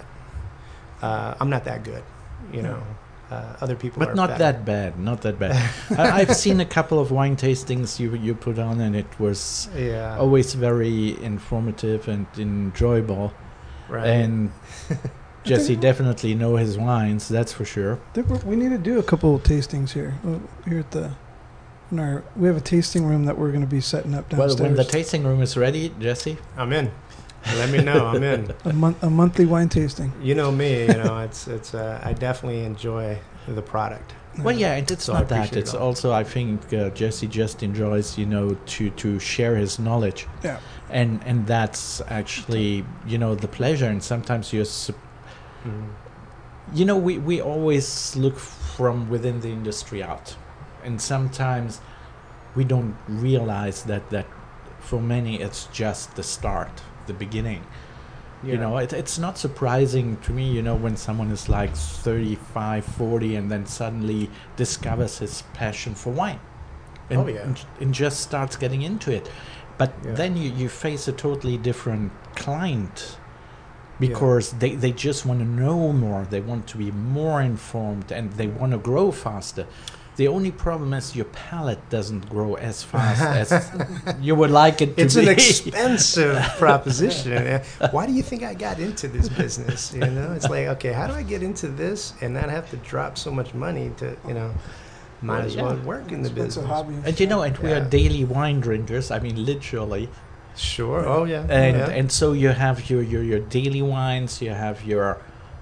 Uh, I'm not that good, you know. Uh, other people, But are not better. that bad, not that bad. I, I've seen a couple of wine tastings you you put on, and it was Yeah, always very informative and enjoyable. right. And Jesse definitely know his wines, that's for sure. There were- We need to do a couple of tastings here. Uh, Here at the, in our, we have a tasting room that we're going to be setting up Well, downstairs. when the tasting room is ready, Jesse, I'm in. Let me know. I'm in. a month, a monthly wine tasting. You know me. You know, it's it's. Uh, I definitely enjoy the product. well, yeah, and it's So I not that. appreciate It's it all. also, I think, uh, Jesse just enjoys, you know, to to share his knowledge, Yeah. and and that's actually, you know, the pleasure. And sometimes you're, sup- Mm. you know, we we always look from within the industry out, and sometimes we don't realize that that for many it's just the start, the beginning. You Yeah. know, it, it's not surprising to me, you know, when someone is like thirty-five, forty, and then suddenly discovers his passion for wine. And, Oh, yeah. and, and just starts getting into it. But Yeah. then you, you face a totally different client because they, they just want to know more. They want to be more informed, and they want to grow faster. The only problem is your palate doesn't grow as fast as you would like it to It's be. an expensive proposition. Yeah. Why do you think I got into this business? You know, it's like, okay, how do I get into this and not have to drop so much money to, you know, might Well, as yeah. well work in the It's a business. hobby. And you know, and we are Yeah. daily wine drinkers. I mean, literally. Sure. Oh yeah. And yeah. and so you have your, your, your daily wines. You have your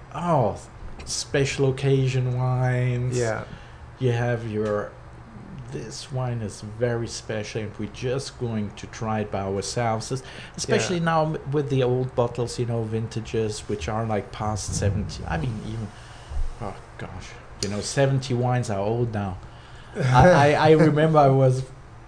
oh special occasion wines. yeah. You have your this wine is very special, and we're just going to try it by ourselves. Es- Especially Yeah. now m- with the old bottles, you know, vintages which are like past seventy. I mean, even oh gosh, you know, seventy wines are old now. I, I I remember I was.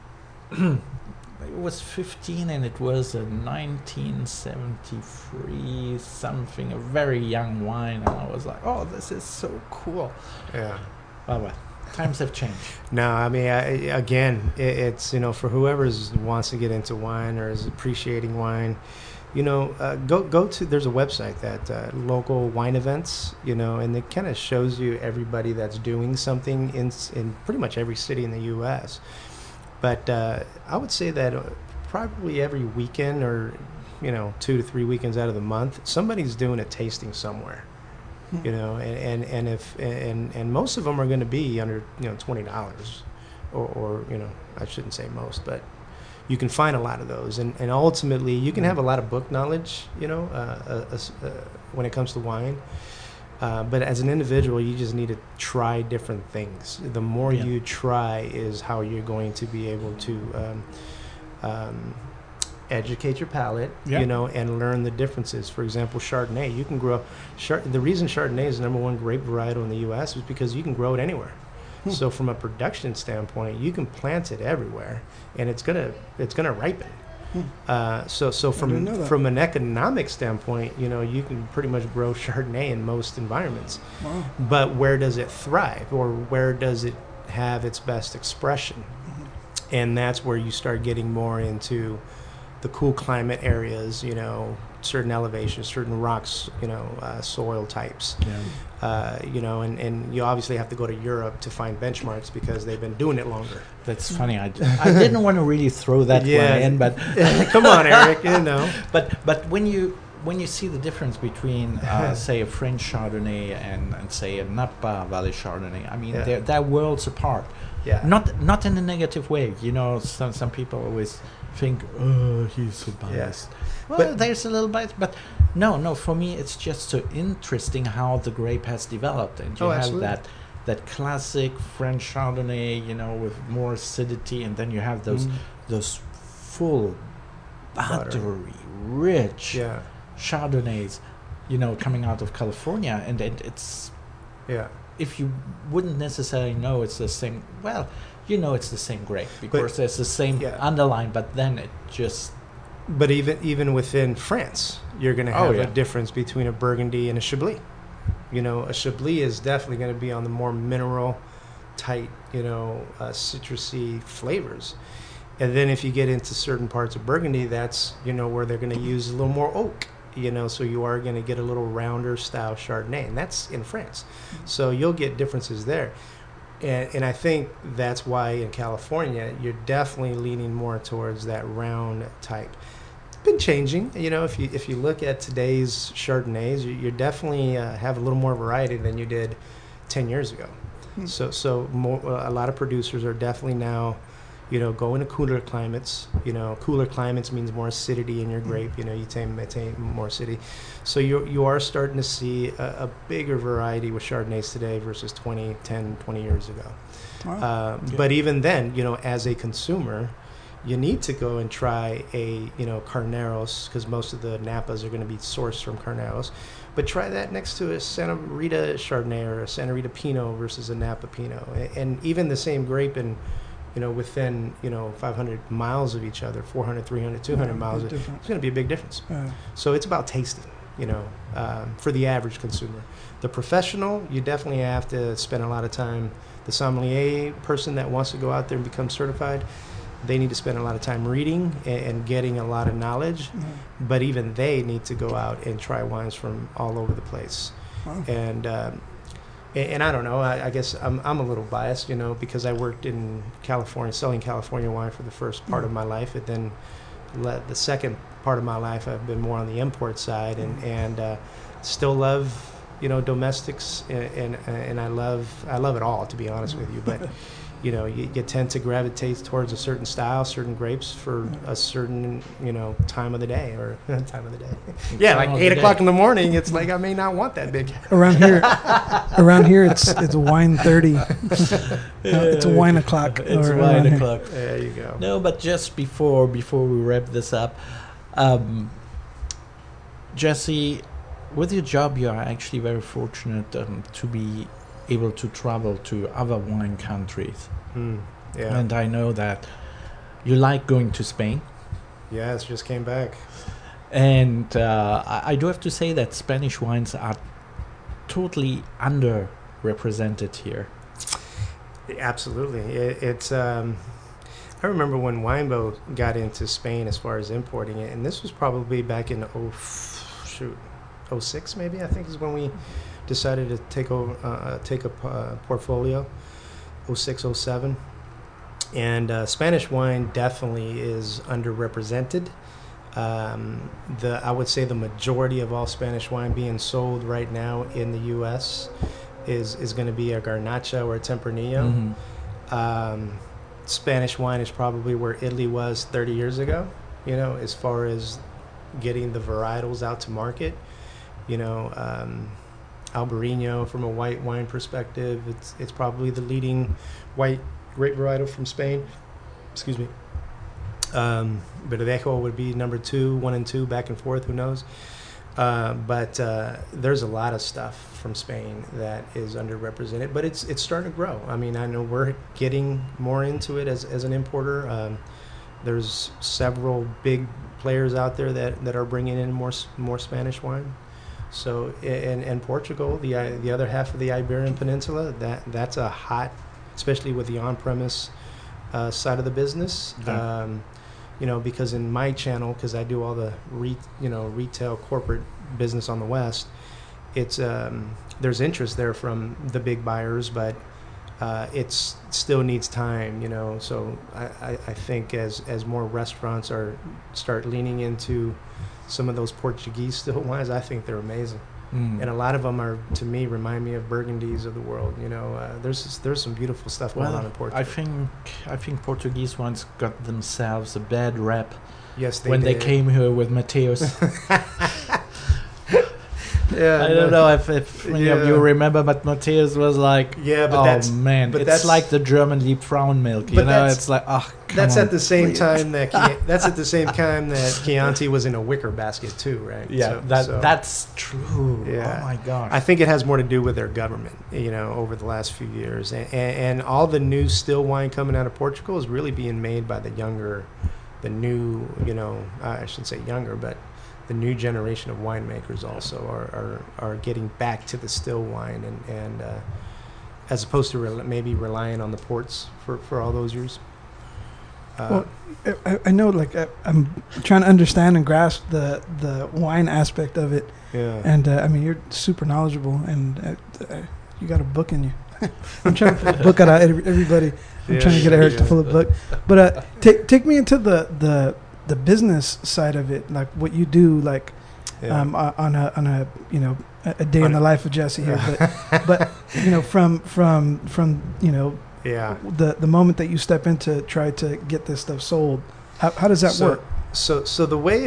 It was fifteen, and it was a nineteen seventy-three something, a very young wine, and I was like, "Oh, this is so cool." Yeah. Oh well, times have changed. No, I mean, I, again, it, it's, you know, for whoever wants to get into wine or is appreciating wine, you know, uh, go go to, there's a website that uh, local wine events, you know, and it kind of shows you everybody that's doing something in s- in pretty much every city in the U S. But uh, I would say that uh, probably every weekend or, you know, two to three weekends out of the month, somebody's doing a tasting somewhere. You know, and, and, and if and, and most of them are going to be under, you know, twenty dollars, or, or you know, I shouldn't say most, but you can find a lot of those, and, and ultimately you can have a lot of book knowledge, you know, uh, uh, uh, when it comes to wine. Uh, but as an individual, you just need to try different things. The more Yeah. you try, is how you're going to be able to um, um, educate your palate, Yeah. you know, and learn the differences. For example, Chardonnay. You can grow. Char- the reason Chardonnay is the number one grape varietal in the U S is because you can grow it anywhere. Hmm. So from a production standpoint, you can plant it everywhere, and it's gonna it's gonna ripen. Hmm. Uh, so so didn't from know that. from an economic standpoint, you know, you can pretty much grow Chardonnay in most environments. Wow. But where does it thrive, or where does it have its best expression? And that's where you start getting more into the cool climate areas, you know, certain elevations, certain rocks, you know, uh, soil types, Yeah. uh, you know, and, and you obviously have to go to Europe to find benchmarks because they've been doing it longer. That's funny. I, d- I didn't want to really throw that Yeah. one in, but Come on, Eric, you know. but but when you when you see the difference between uh, say a French Chardonnay and, and say a Napa Valley Chardonnay, I mean Yeah. they're they're worlds apart. Yeah. Not not in a negative way. You know, some some people always think, oh, he's so biased. Well, But- there's a little bias, but no, no. For me, it's just so interesting how the grape has developed, and you Oh, have absolutely. that that classic French Chardonnay, you know, with more acidity, and then you have those Mm. those full, Buttery. buttery, rich Yeah, Chardonnays, you know, coming out of California, and, and it's yeah. if you wouldn't necessarily know it's the same. Well, you know, it's the same grape because there's the same yeah. underline, but then it just But even even within France, you're going to Oh, have yeah. a difference between a Burgundy and a Chablis. You know, a Chablis is definitely going to be on the more mineral, tight, you know, uh, citrusy flavors. And then if you get into certain parts of Burgundy, that's, you know, where they're going to use a little more oak, you know, so you are going to get a little rounder style Chardonnay, and that's in France. So you'll get differences there. And, and I think that's why in California, you're definitely leaning more towards that round type. It's been changing, you know, if you if you look at today's Chardonnays, you, you definitely uh, have a little more variety than you did ten years ago. Hmm. So so more, a lot of producers are definitely now, you know, going to cooler climates. You know, cooler climates means more acidity in your grape. You know, you attain, attain more acidity. So you you are starting to see a, a bigger variety with Chardonnays today versus twenty, ten, twenty years ago. Wow. Uh, Okay. But even then, you know, as a consumer, you need to go and try a, you know, Carneros, because most of the Napas are going to be sourced from Carneros. But try that next to a Santa Rita Chardonnay or a Santa Rita Pinot versus a Napa Pinot. A- And even the same grape in, you know, within, you know, five hundred miles of each other, four hundred, three hundred, two hundred Yeah, miles, big it's difference. going to be a big difference. Uh, So it's about tasting, you know, um, for the average consumer. The professional, you definitely have to spend a lot of time. The sommelier person that wants to go out there and become certified, they need to spend a lot of time reading and, and getting a lot of knowledge. yeah. But even they need to go out and try wines from all over the place. Wow. And um, and, and I don't know. I, I guess I'm I'm a little biased, you know, because I worked in California, selling California wine for the first part of my life, and then le- the second part of my life, I've been more on the import side, and and uh, still love, you know, domestics, and, and and I love I love it all, to be honest with you. But you know, you, you tend to gravitate towards a certain style, certain grapes for a certain, you know, time of the day or time of the day. Yeah, like Time of eight the o'clock day. in the morning, it's like I may not want that big. Around here, around here, it's it's wine thirty. Uh, it's wine o'clock. It's or wine around here. o'clock. There you go. No, but just before before we wrap this up, um, Jesse, with your job, you are actually very fortunate um, to be able to travel to other wine countries. Mm, yeah. And I know that you like going to Spain. Yes, just came back. And uh, I, I do have to say that Spanish wines are totally underrepresented here. Absolutely. It, it's. Um, I remember when Winebow got into Spain as far as importing it, and this was probably back in oh shoot, oh six maybe. I think is when we decided to take over, uh, take a uh, portfolio. oh six, oh seven, and uh, Spanish wine definitely is underrepresented. Um, the I would say the majority of all Spanish wine being sold right now in the U S is is going to be a Garnacha or a Tempranillo. Mhm. Um, Spanish wine is probably where Italy was thirty years ago, you know, as far as getting the varietals out to market. You know, um, Albarino from a white wine perspective, it's it's probably the leading white grape varietal from Spain. Excuse me. Um, Verdejo would be number two, one and two, back and forth, who knows. Uh, but uh, there's a lot of stuff from Spain that is underrepresented, but it's it's starting to grow. I mean, I know we're getting more into it as, as an importer. Um, there's several big players out there that, that are bringing in more s- more Spanish wine. So, and and Portugal, the I- the other half of the Iberian Peninsula, that that's a hot, especially with the on-premise uh, side of the business. Yeah. Um, you know, because in my channel, because I do all the re, you know retail corporate business on the West, it's um, there's interest there from the big buyers, but uh, it's still needs time, you know. So I, I, I think as as more restaurants are start leaning into some of those Portuguese still wines, I think they're amazing. Mm. and a lot of them are, to me, remind me of Burgundies of the world. You know, uh, there's there's some beautiful stuff going Well, on in Portugal. I think I think Portuguese ones got themselves a bad rep yes, they when did. they came here with Mateus. Yeah, I don't know if, if any of you Yeah. remember, but Mateus was like, Yeah, but oh that's man, but it's that's- like the German Liebfrauen milk. You But know, that's- it's like, oh, come that's on, at the same please. time that Chi- that's at the same time that Chianti was in a wicker basket too, right? Yeah, So- that so that's true. Yeah. Oh my gosh. I think it has more to do with their government, you know, over the last few years, and, and, and all the new still wine coming out of Portugal is really being made by the younger, the new, you know, I shouldn't say younger, but the new generation of winemakers also are, are, are getting back to the still wine, and, and uh, as opposed to re- maybe relying on the ports for, for all those years. Uh, Well, I, I know, like, I, I'm trying to understand and grasp the, the wine aspect of it. yeah. And, uh, I mean, you're super knowledgeable, and uh, uh, you got a book in you. I'm trying to pull a book out of every- everybody. I'm Yeah, trying to get Eric yeah. to pull a book. But uh, take take me into the, the the business side of it, like what you do, like Yeah. um, o- on a on a you know a, a day in On the a- life of Jesse here. But but you know from from from you know yeah. the the moment that you step in to try to get this stuff sold, how, how does that so, work? So, so the way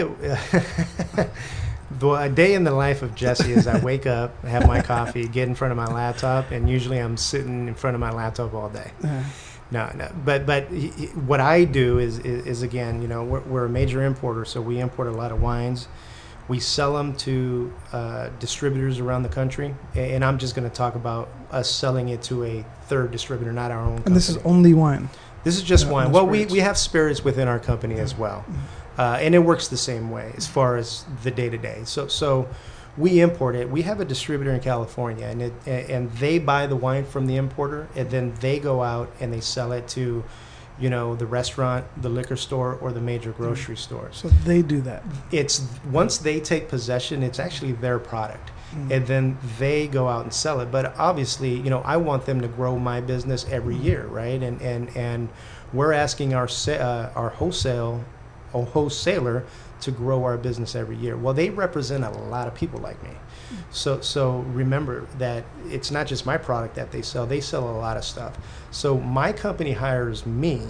it, the a day in the life of Jesse is I wake up, have my coffee, get in front of my laptop, and usually I'm sitting in front of my laptop all day. Uh, No, no, but but he- he- what I do is, is is again, you know, we're, we're a major importer, so we import a lot of wines. We sell them to uh, distributors around the country, a- and I'm just going to talk about us selling it to a third distributor, not our own company. and this is only wine. This is just Yeah, wine. no Well, we, spirits. we have spirits within our company as well, uh, and it works the same way as far as the day to day. So so we import it. We have a distributor in California, and it and they buy the wine from the importer, and then they go out and they sell it to, you know, the restaurant, the liquor store, or the major grocery stores. So they do that. It's once they take possession, it's actually their product. Mm. And then they go out and sell it. But obviously, you know, I want them to grow my business every year, right? And and and we're asking our sa- uh, our wholesale, a wholesaler, to grow our business every year. Well, they represent a lot of people like me. So so remember that it's not just my product that they sell. They sell a lot of stuff. So my company hires me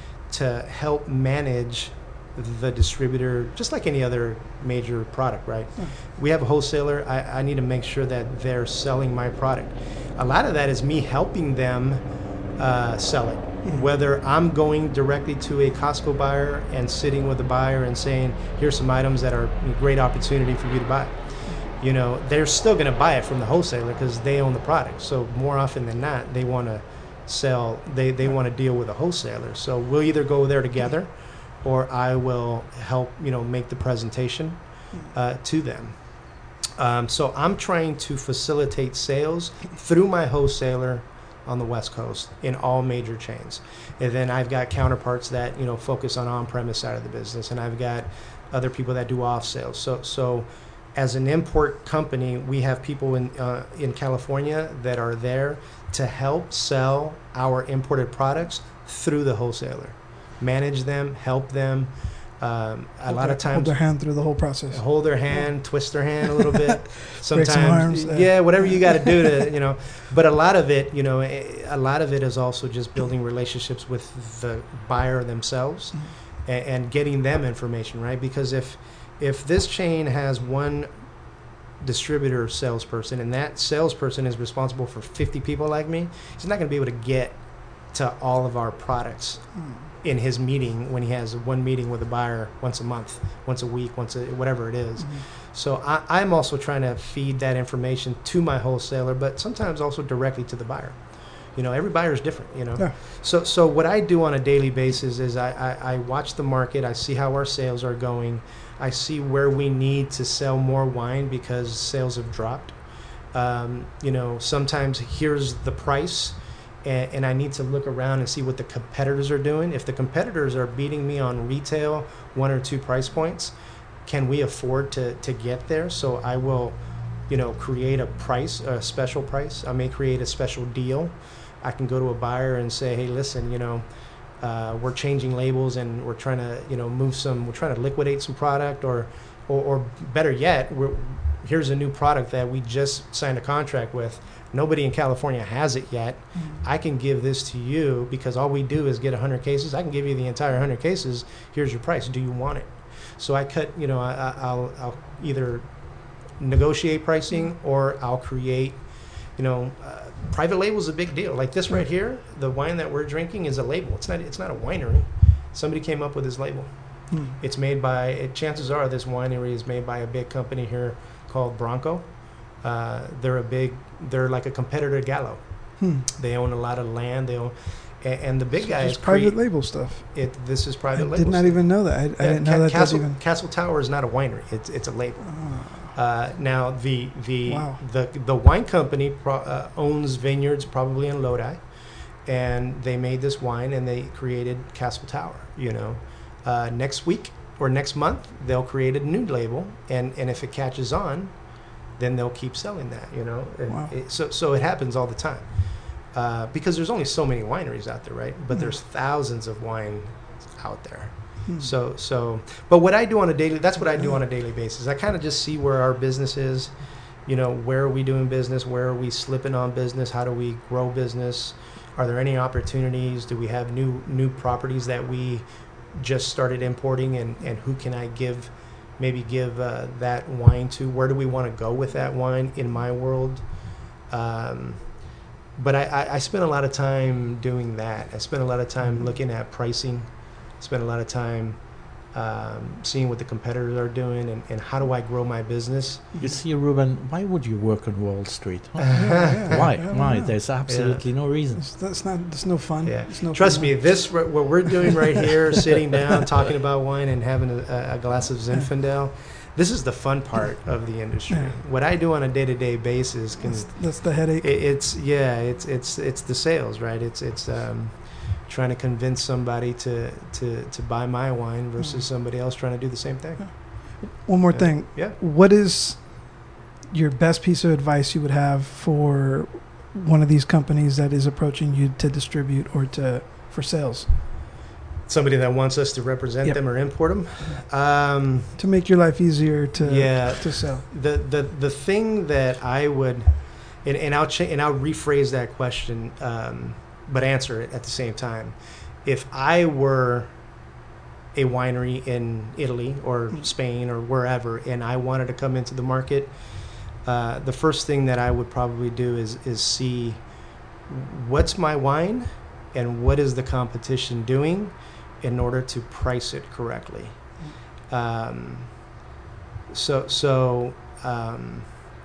to help manage the distributor, just like any other major product, right? We have a wholesaler. I, I need to make sure that they're selling my product. A lot of that is me helping them uh, sell it. Whether I'm going directly to a Costco buyer and sitting with the buyer and saying, here's some items that are a great opportunity for you to buy. You know, they're still going to buy it from the wholesaler because they own the product. So more often than not, they want to sell, they, they want to deal with a wholesaler. So we'll either go there together, or I will help, you know, make the presentation uh, to them. Um, so I'm trying to facilitate sales through my wholesaler on the West Coast in all major chains. And then I've got counterparts that, you know, focus on on-premise side of the business, and I've got other people that do off sales. So so as an import company, we have people in uh, in California that are there to help sell our imported products through the wholesaler. Manage them, help them. Um, a Hold lot their- of times hold their hand through the whole process. hold their hand, twist their hand a little bit. Break some arms, Sometimes, uh. yeah, whatever you got to do to, you know. But a lot of it, you know, eh, a lot of it is also just building relationships with the buyer themselves Mm-hmm. and, and getting them information, right? Because if if this chain has one distributor or salesperson, and that salesperson is responsible for fifty people like me, he's not going to be able to get to all of our products in his meeting when he has one meeting with a buyer once a month, once a week, once a whatever it is. So I, I'm also trying to feed that information to my wholesaler, but sometimes also directly to the buyer. You know, every buyer is different, you know. Yeah. So so what I do on a daily basis is I, I, I watch the market, I see how our sales are going, I see where we need to sell more wine because sales have dropped. Um, you know, sometimes here's the price, and, and I need to look around and see what the competitors are doing. If the competitors are beating me on retail one or two price points, can we afford to, to get there? So I will, you know, create a price, a special price. I may create a special deal. I can go to a buyer and say, hey, listen, you know, uh, we're changing labels and we're trying to, you know, move some, we're trying to liquidate some product, or, or, or better yet, we're, here's a new product that we just signed a contract with. Nobody in California has it yet. Mm-hmm. I can give this to you because all we do is get one hundred cases. I can give you the entire one hundred cases. Here's your price. Do you want it? So I cut, you know, I, I- I'll, I'll either negotiate pricing or I'll create, you know, uh, private label is a big deal. Like this right here, the wine that we're drinking is a label. It's not, it's not a winery. Somebody came up with this label. Hmm. It's made by, it, chances are this winery is made by a big company here called Bronco. Uh, they're a big, they're like a competitor to Gallo. Hmm. They own a lot of land. They own, and, and the big So guys just private create- label stuff. It, this is private I label. did not stuff. even know that. I, I Yeah, didn't know Ca- that. That's Castle, even. Castle Tower is not a winery. It's it's a label. Oh. Uh, now the the Wow. the the wine company pro, uh, owns vineyards probably in Lodi, and they made this wine and they created Castle Tower. You know, uh, next week or next month they'll create a new label, and and if it catches on, then they'll keep selling that. You know, and Wow. it, so so it happens all the time. Uh, because there's only so many wineries out there, right? But Mhm. there's thousands of wine out there. Hmm. So, so, but what I do on a daily, that's what I do on a daily basis. I kind of just see where our business is, you know, where are we doing business? Where are we slipping on business? How do we grow business? Are there any opportunities? Do we have new, new properties that we just started importing, and, and who can I give, maybe give uh, that wine to? Where do we want to go with that wine in my world? Um, but I, I, I spend a lot of time doing that. I spend a lot of time looking at pricing. Spend a lot of time um, seeing what the competitors are doing, and, and how do I grow my business. You see, Ruben, why would you work on Wall Street? Yeah, yeah, Why? I don't Why? know. There's absolutely no reason. It's, that's not. It's no fun. Yeah. It's no Trust fun. me, this what we're doing right here, sitting down, talking about wine, and having a, a glass of Zinfandel. This is the fun part of the industry. Yeah. What I do on a day-to-day basis can. That's, that's the headache. It, it's yeah, it's it's it's the sales, right? It's it's um, trying to convince somebody to to to buy my wine versus Mhm. somebody else trying to do the same thing. One more Yeah. thing. Yeah. What is your best piece of advice you would have for one of these companies that is approaching you to distribute or to for sales Somebody that wants us to represent Yep. them or import them. Um, to make your life easier to Yeah. to sell? the the the thing that I would, and, and I'll cha- and I'll rephrase that question, um, but answer it at the same time. If I were a winery in Italy or Spain or wherever, and I wanted to come into the market, uh, the first thing that I would probably do is is see what's my wine and what is the competition doing in order to price it correctly. Um, so so um,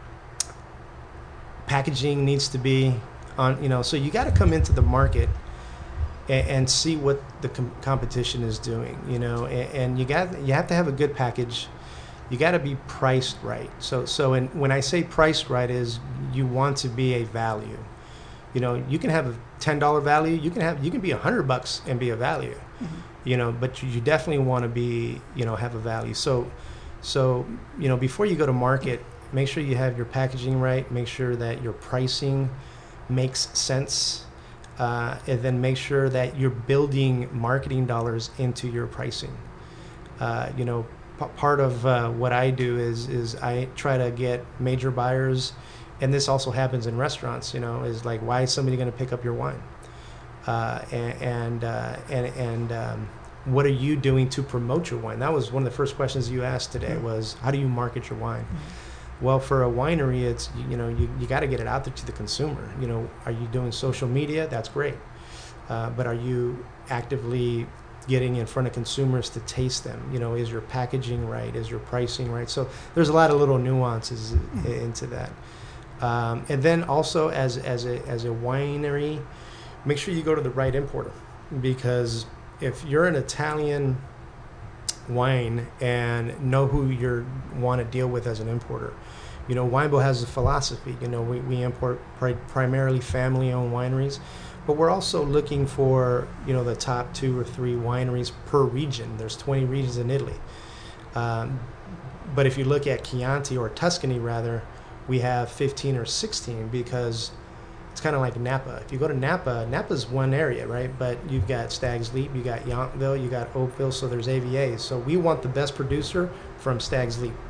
packaging needs to be on, you know, so you got to come into the market and, and see what the com- competition is doing, you know, and, and you got you have to have a good package. You got to be priced right. So so and when I say priced right is you want to be a value. You know, you can have a ten dollar value. You can have you can be a hundred bucks and be a value. Mm-hmm. You know, but you, you definitely want to be, you know, have a value. So so you know, before you go to market, make sure you have your packaging right. Make sure that your pricing makes sense, uh, and then make sure that you're building marketing dollars into your pricing. Uh, you know, p- part of uh, what I do is is I try to get major buyers. And this also happens in restaurants, you know, is like, why is somebody going to pick up your wine? Uh, and and, uh, and, and um, what are you doing to promote your wine? That was one of the first questions you asked today was, how do you market your wine? Mm-hmm. Well, for a winery, it's, you know, you, you got to get it out there to the consumer. You know, are you doing social media? That's great. Uh, but are you actively getting in front of consumers to taste them? You know, is your packaging right? Is your pricing right? So there's a lot of little nuances mm-hmm. into that. Um, and then also as as a as a winery, make sure you go to the right importer, because if you're an Italian wine and know who you want to deal with as an importer, you know, Winebow has a philosophy. You know, we, we import pri- primarily family-owned wineries, but we're also looking for, you know, the top two or three wineries per region. There's twenty regions in Italy, um, but if you look at Chianti or Tuscany rather, we have fifteen or sixteen, because it's kind of like Napa. If you go to Napa, Napa's one area, right? But you've got Stag's Leap, you got Yountville, you got Oakville, so there's A V As. So we want the best producer from Stag's Leap.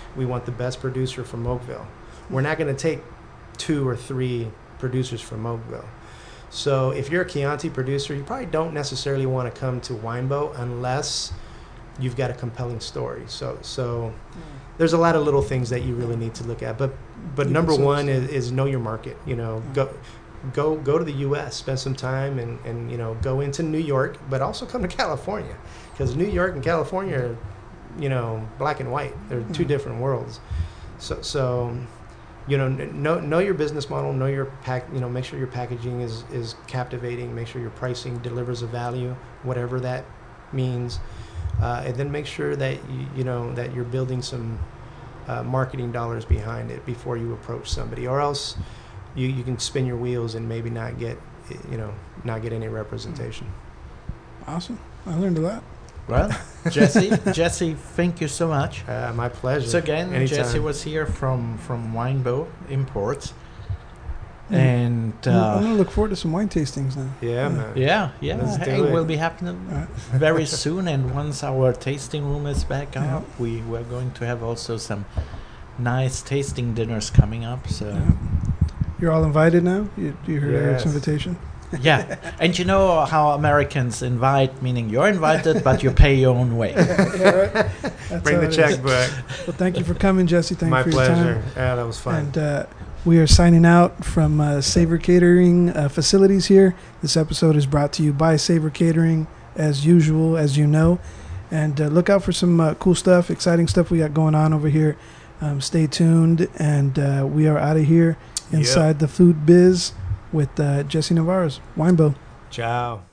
We want the best producer from Oakville. We're not going to take two or three producers from Oakville. So if you're a Chianti producer, you probably don't necessarily want to come to Winebow unless you've got a compelling story. So so there's a lot of little things that you really need to look at. But but Yeah, number so- one is, is know your market. You know, Yeah. go go go to the U S, spend some time, and, and you know, go into New York, but also come to California, because New York and California are, you know, black and white. They're two Mhm. different worlds. So so you know, n- know know your business model, know your pack. You know, make sure your packaging is is captivating. Make sure your pricing delivers a value, whatever that means, uh, and then make sure that you, you know that you're building some uh, marketing dollars behind it before you approach somebody, or else you you can spin your wheels and maybe not get you know not get any representation. Awesome. I learned a lot. Well, Jesse, Jesse, thank you so much. Uh, my pleasure. So again, Anytime. Jesse was here from from Winebow Imports, Mm. and I'm uh, gonna look forward to some wine tastings now. Yeah, man. yeah, yeah, Let's do hey, it. will be happening Alright. very soon. And once our tasting room is back Yeah. up, we we're going to have also some nice tasting dinners coming up. So Yeah. You're all invited now. You, you heard Eric's Yes. invitation. yeah, and you know how Americans invite, meaning you're invited, but you pay your own way. Yeah, right. That's Bring how the it is. checkbook. Well, thank you for coming, Jesse. Thank My you for your pleasure. time. Yeah, that was fun. And uh, we are signing out from uh, Savor Catering uh, facilities here. This episode is brought to you by Savor Catering, as usual, as you know. And uh, look out for some uh, cool stuff, exciting stuff we got going on over here. Um, stay tuned, and uh, we are out of here inside the food biz with uh, Jesse Navarro's Winebow. Ciao.